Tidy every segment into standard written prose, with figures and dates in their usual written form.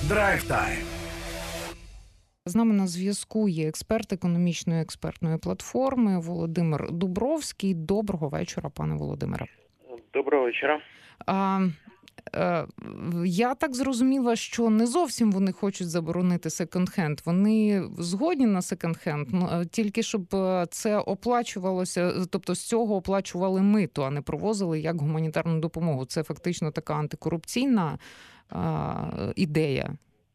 Драйв Тайм. З нами на зв'язку є експерт економічної експертної платформи Володимир Дубровський. Доброго вечора, пане Володимире. Доброго вечора. Я так зрозуміла, що не зовсім вони хочуть заборонити секонд-хенд. Вони згодні на секонд-хенд, тільки щоб це оплачувалося, тобто з цього оплачували мито, а не провозили як гуманітарну допомогу. Це фактично така антикорупційна ідея.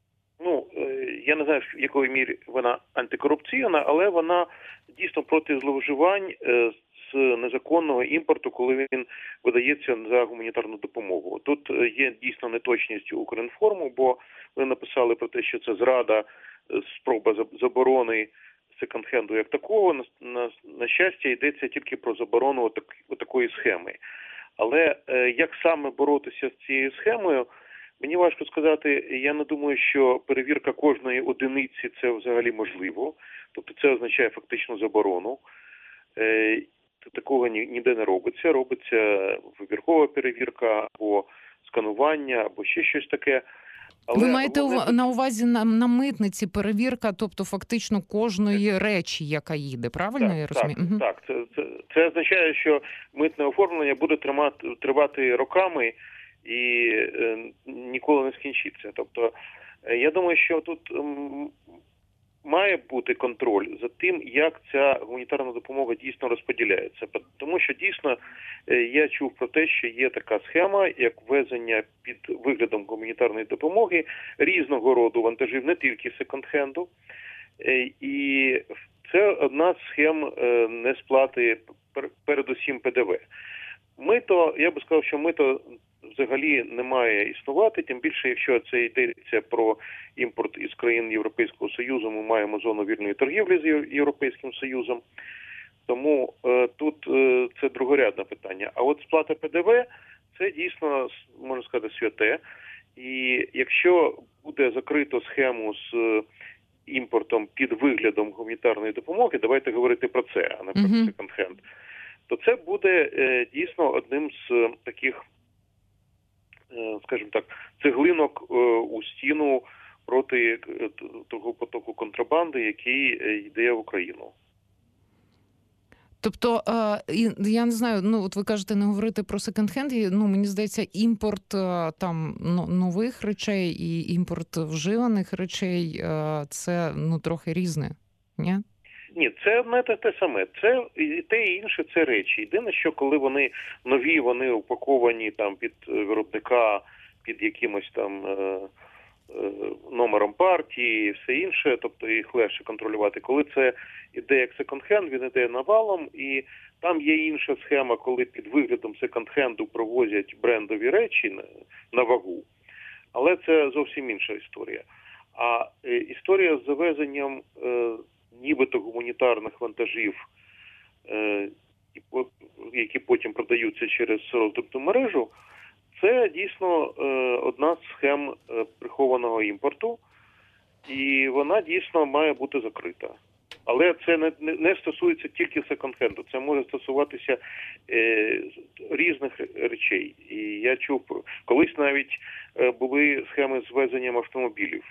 Я не знаю, в якої мірі вона антикорупційна, але вона дійсно проти зловживань з незаконного імпорту, коли він видається за гуманітарну допомогу. Тут є дійсно неточність у Укрінформу, бо вони написали про те, що це зрада, спроба заборони секонд-хенду як такого. На щастя, йдеться тільки про заборону такої схеми. Але як саме боротися з цією схемою, мені важко сказати. Я не думаю, що перевірка кожної одиниці – це взагалі можливо. Тобто це означає фактично заборону. Такого ніде не робиться. Робиться вибіркова перевірка або сканування, або ще щось таке. Але ви маєте на увазі на митниці перевірка, тобто фактично кожної речі, яка їде, правильно я розумію? Так. Це означає, що митне оформлення буде тривати роками і ніколи не скінчиться. Тобто, я думаю, що тут має бути контроль за тим, як ця гуманітарна допомога дійсно розподіляється. Тому що дійсно я чув про те, що є така схема, як ввезення під виглядом гуманітарної допомоги різного роду вантажів, не тільки секонд-хенду. І це одна з схем несплати передусім ПДВ. Мито, я би сказав, що мито взагалі не має існувати, тим більше, якщо це йдеться про імпорт із країн Європейського Союзу, ми маємо зону вільної торгівлі з Європейським Союзом, тому тут це другорядне питання. А от сплата ПДВ – це дійсно, можна сказати, святе, і якщо буде закрито схему з імпортом під виглядом гуманітарної допомоги, давайте говорити про це, а не про секонд-хенд, то це буде дійсно одним з таких, скажімо так, цеглинок у стіну проти того потоку контрабанди, який йде в Україну. Тобто, я не знаю, от ви кажете не говорити про секонд-хенд, мені здається, імпорт там нових речей і імпорт вживаних речей – це трохи різне, ні? Ні, це не те саме. Це і те, і інше – це речі. Єдине, що коли вони нові, вони упаковані там під виробника, під якимось там номером партії і все інше, тобто їх легше контролювати. Коли це іде як секонд-хенд, він іде навалом, і там є інша схема, коли під виглядом секонд-хенду провозять брендові речі на вагу. Але це зовсім інша історія. А історія з завезенням нібито гуманітарних вантажів, які потім продаються через роздрібну мережу, це дійсно одна з схем прихованого імпорту, і вона дійсно має бути закрита. Але це не стосується тільки секонд-хенду, це може стосуватися різних речей. І я чув, колись навіть були схеми з ввезенням автомобілів.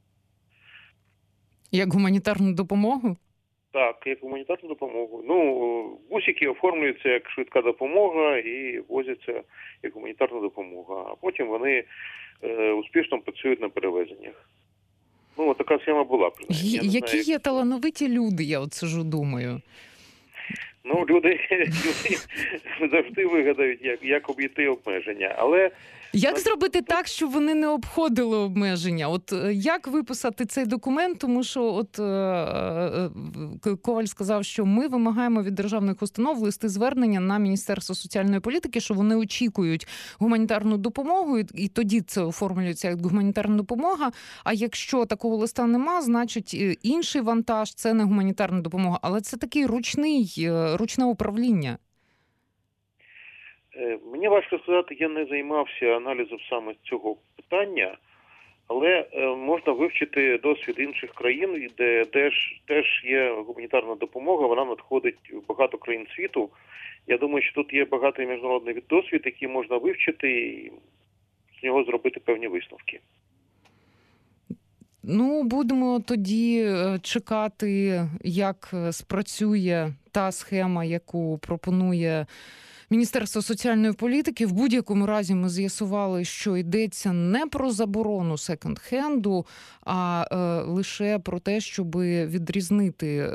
Як гуманітарну допомогу? Так, як гуманітарну допомогу. Бусики оформлюються як швидка допомога і возяться як гуманітарна допомога. А потім вони успішно працюють на перевезеннях. Така схема була. Які є талановиті люди, я от сиджу, думаю. Люди завжди вигадають, як обійти обмеження. Але як зробити так, щоб вони не обходили обмеження? От як виписати цей документ? Тому що Коваль сказав, що ми вимагаємо від державних установ листи звернення на Міністерство соціальної політики, що вони очікують гуманітарну допомогу, і тоді це оформлюється як гуманітарна допомога. А якщо такого листа нема, значить інший вантаж – це не гуманітарна допомога. Але це такий ручне управління. Мені важко сказати, я не займався аналізом саме цього питання, але можна вивчити досвід інших країн, де теж є гуманітарна допомога, вона надходить в багато країн світу. Я думаю, що тут є багатий міжнародний досвід, який можна вивчити і з нього зробити певні висновки. Ну, будемо тоді чекати, як спрацює та схема, яку пропонує Міністерство соціальної політики. В будь-якому разі ми з'ясували, що йдеться не про заборону секонд-хенду, а лише про те, щоб відрізнити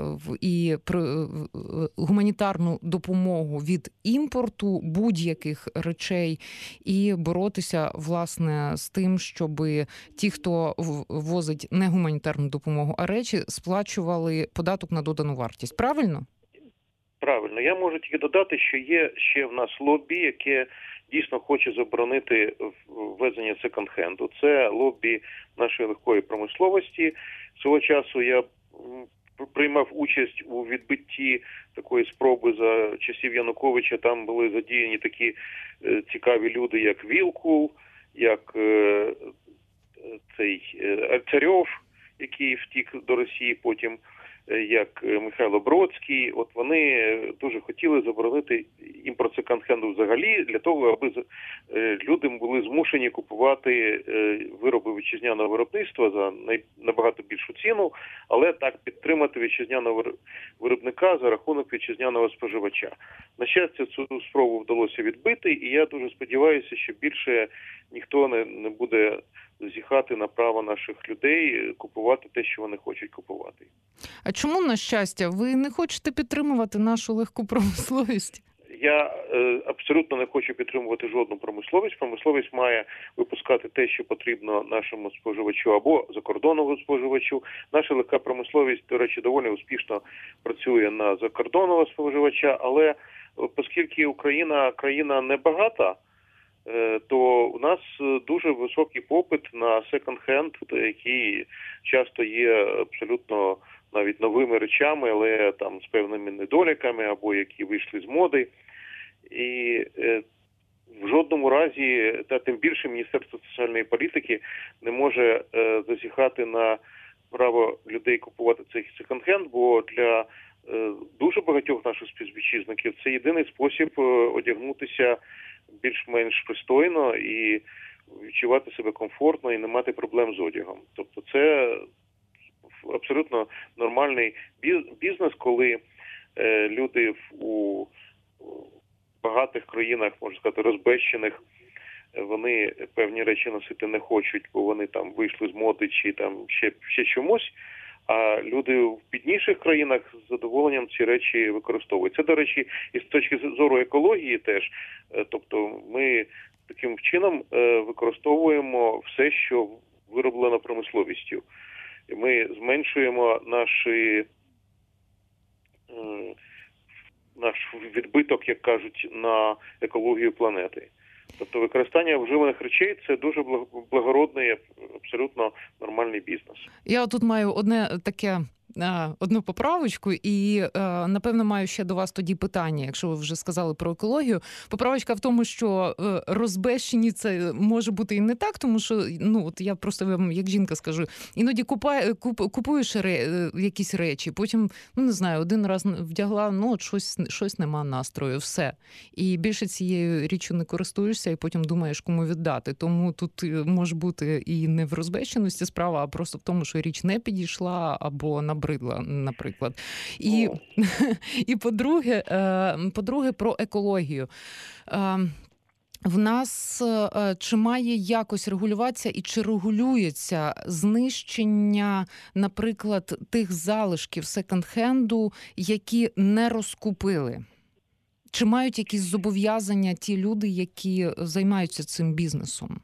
гуманітарну допомогу від імпорту будь-яких речей і боротися, власне, з тим, щоб ті, хто возить не гуманітарну допомогу, а речі, сплачували податок на додану вартість. Правильно? Правильно. Я можу тільки додати, що є ще в нас лобі, яке дійсно хоче заборонити ввезення секонд-хенду. Це лобі нашої легкої промисловості. Свого часу я приймав участь у відбитті такої спроби за часів Януковича. Там були задіяні такі цікаві люди, як Вілкул, як цей Царьов, який втік до Росії потім, як Михайло Бродський. От вони дуже хотіли заборонити імпорт секонд-хенду взагалі, для того, аби люди були змушені купувати вироби вітчизняного виробництва за набагато більшу ціну, але так підтримати вітчизняного виробника за рахунок вітчизняного споживача. На щастя, цю спробу вдалося відбити, і я дуже сподіваюся, що більше ніхто не буде зіхати на право наших людей купувати те, що вони хочуть купувати. А чому, на щастя, ви не хочете підтримувати нашу легку промисловість? Я абсолютно не хочу підтримувати жодну промисловість. Промисловість має випускати те, що потрібно нашому споживачу або закордонному споживачу. Наша легка промисловість, до речі, доволі успішно працює на закордонного споживача, але оскільки Україна країна небагата, то у нас дуже високий попит на секонд-хенд, який часто є абсолютно навіть новими речами, але там з певними недоліками, або які вийшли з моди. І в жодному разі, та тим більше Міністерство соціальної політики не може зазіхати на право людей купувати цей секонд-хенд, бо для дуже багатьох наших співвітчизників це єдиний спосіб одягнутися більш-менш пристойно і відчувати себе комфортно і не мати проблем з одягом. Тобто це абсолютно нормальний бізнес, коли люди у багатих країнах, можна сказати, розбещених, вони певні речі носити не хочуть, бо вони там вийшли з моди чи там ще чомусь, а люди в бідніших країнах з задоволенням ці речі використовують. Це, до речі, і з точки зору екології теж. Тобто ми таким чином використовуємо все, що вироблено промисловістю. Ми зменшуємо наш відбиток, як кажуть, на екологію планети. Тобто використання вживаних речей – це дуже благородний, абсолютно нормальний бізнес. Я тут маю одну поправочку і, напевно, маю ще до вас тоді питання, якщо ви вже сказали про екологію. Поправочка в тому, що розбещені це може бути і не так, тому що, от я просто вам, як жінка скажу, іноді купуєш якісь речі, потім, не знаю, один раз вдягла, щось нема настрою, все. І більше цією річчю не користуєшся, і потім думаєш, кому віддати. Тому тут може бути і не в розбещеності справа, а просто в тому, що річ не підійшла або набридла, наприклад. І по-друге, про екологію. В нас чи має якось регулюватися і чи регулюється знищення, наприклад, тих залишків секонд-хенду, які не розкупили? Чи мають якісь зобов'язання ті люди, які займаються цим бізнесом?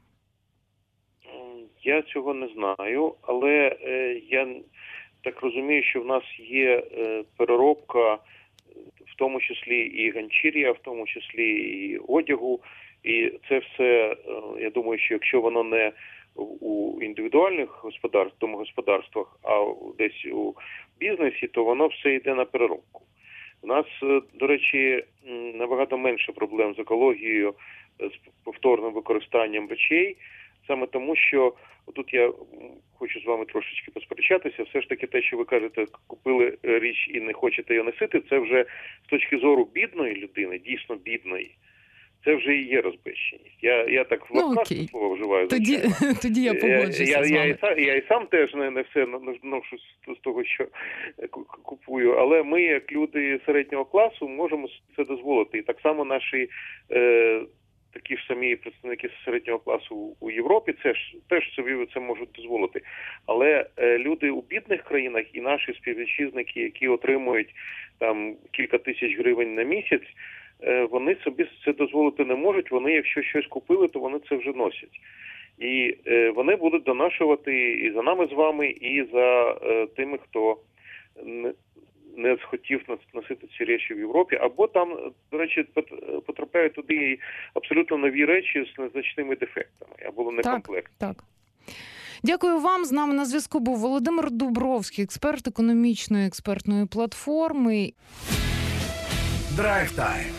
Я цього не знаю, але я так розумію, що в нас є переробка, в тому числі і ганчір'я, в тому числі і одягу. І це все, я думаю, що якщо воно не у індивідуальних домогосподарствах, а десь у бізнесі, то воно все йде на переробку. У нас, до речі, набагато менше проблем з екологією, з повторним використанням речей, саме тому, що тут я хочу з вами трошечки посперечатися. Все ж таки те, що ви кажете, купили річ і не хочете її носити, це вже з точки зору бідної людини, дійсно бідної, це вже і є розбещеність. Я так в лапках це слово вживаю. Тоді я погоджуся з вами. Я і сам теж не все ношу з того, що купую, але ми, як люди середнього класу, можемо це дозволити. І так само наші такі ж самі представники середнього класу у Європі теж собі це можуть дозволити. Але люди у бідних країнах і наші співвітчизники, які отримують там кілька тисяч гривень на місяць, вони собі це дозволити не можуть. Вони, якщо щось купили, то вони це вже носять. І вони будуть донашувати і за нами з вами, і за тими, хто не схотів носити ці речі в Європі. Або там, до речі, потрапляють туди абсолютно нові речі з незначними дефектами, або некомплект. Так. Дякую вам. З нами на зв'язку був Володимир Дубровський, експерт економічної експертної платформи. Драйв Тайм.